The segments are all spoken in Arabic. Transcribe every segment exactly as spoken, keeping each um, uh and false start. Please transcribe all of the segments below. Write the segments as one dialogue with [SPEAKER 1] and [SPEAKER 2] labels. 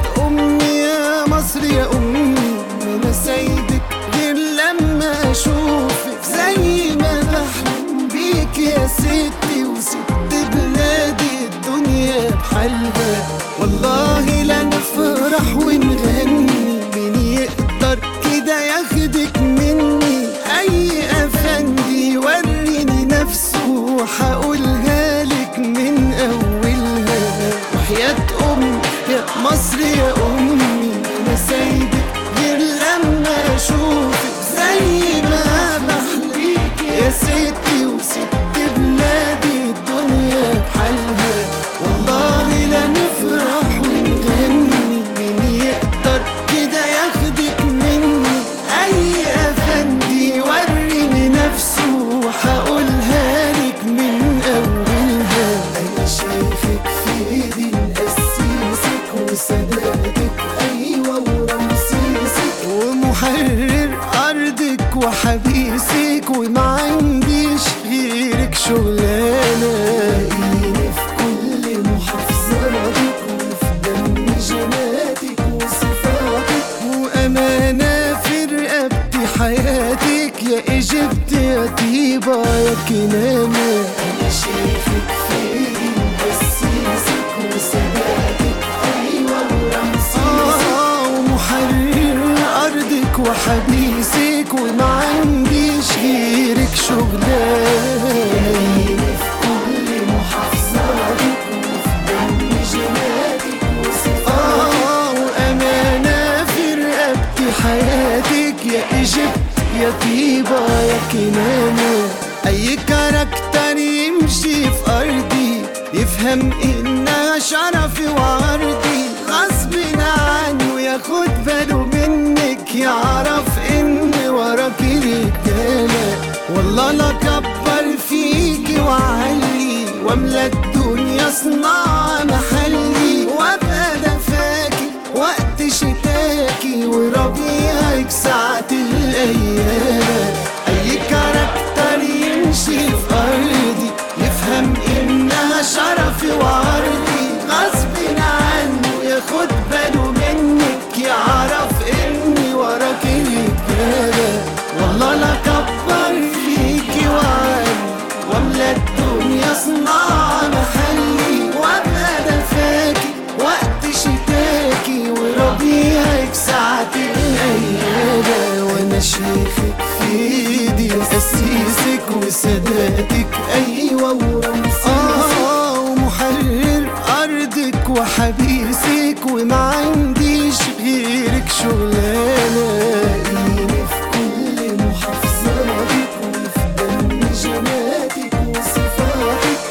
[SPEAKER 1] وحياة أمي يا مصر يا أمي ما سايبك غير لما أشوفك، زي ما بحلم بيك يا ستي وست بلادي الدنيا بحالها. والله لا نفرح ونغني، مين يقدر كده ياخدك مني؟ أي أفندي وريني نفسه وحقولها لك من أولها. وحياة أمي يا مصر يا أمي ما سايبك غير لما أشوفك، زي ما بحلم يا ستي وست بلادي الدنيا بحالها. والله لا نفرح ونغني، مين يقدر كده ياخدك مني؟ أي أفندي وريني نفسه وحقولها لك من أولها. أنا شايفك في ايدي مقسيسك وسدادك أيوة ورمسيسك، ومحرر أرضك وحبيسك، وما عنديش غيرك شغلانة. لاقيني في كل محافظاتك وفي دم جناتك وصفاتك، وأمانة في رقبتي حياتك يا إيجيبت يا طيبة يا كنانة. أنا شايفك في ايدي مقسيسك وسدادك أيوة ورمسيسك، آه ومحرر أرضك وحبيسك، وما عنديش غيرك شغلانة. لاقيني في كل محافظاتك وفي دم جناتك وصفاتك، آه وأمانة في رقبتي حياتك يا إيجيبت يا طيبة يا كنانة. أي كاركتر يمشي في أرضي يفهم إنها شرفي وعرضي، غصب عنه ياخد باله منك، يعرف إن وراكي رجالة. والله لا كبر فيكي وعلي واملى الدنيا صناعة محلي، وابقى دفاكي وقت شتاكي وربيعك ساعة الأيام. أي كاركتر يمشي في أرضي يفهم إنها شرفي وعرضي، غصب عنه ياخد باله منك، يعرف إني وراكي رجالة. والله لا كبر فيكي وعلي واملى الدنيا صناعة محلي، وابقى دفاكي وقت شتاكي وربيعك ساعة الأيام. وانا شايفك في ايدي مقسيسك وسدادك ايوه ورمسيسك، اه ومحرر ارضك وحبيسك، وما عنديش غيرك شغلانة. لاقيني في كل محافظاتك وفي دم جناتك وصفاتك،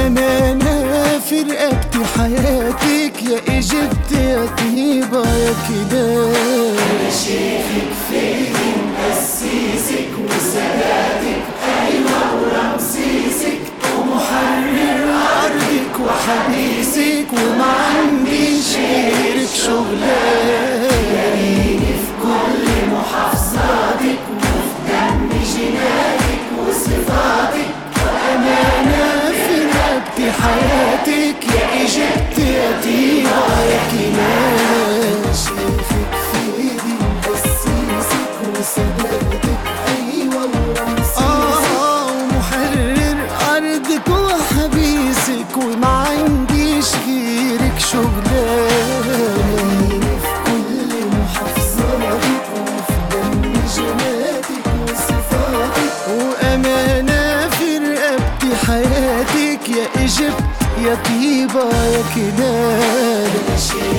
[SPEAKER 1] وأمانة في رقبتي حياتك يا إيجيبت يا طيبة يا كنانة. أنا شايفك في ايدي مقسيسك وسدادك أيوة ورمسيسك، ومحرر أرضك وحبيسك، وما عنديش غيرك شغلانة. لاقيني في كل محافظاتك وفي دم جناتك وصفاتك، وأمانة في رقبتي حياتك يا إيجيبت يا طيبة يا كنانة. أنا شايفك في ايدي مقسيسك وسدادك أيوة ورمسيسك، آه ومحرر أرضك وحبيسك، وما عنديش غيرك شغلانة. لاقيني في كل محافظاتك وفي دم جناتك وصفاتك، وأمانة في رقبتي حياتك يا إيجيبت يا طيبة يا كنانة.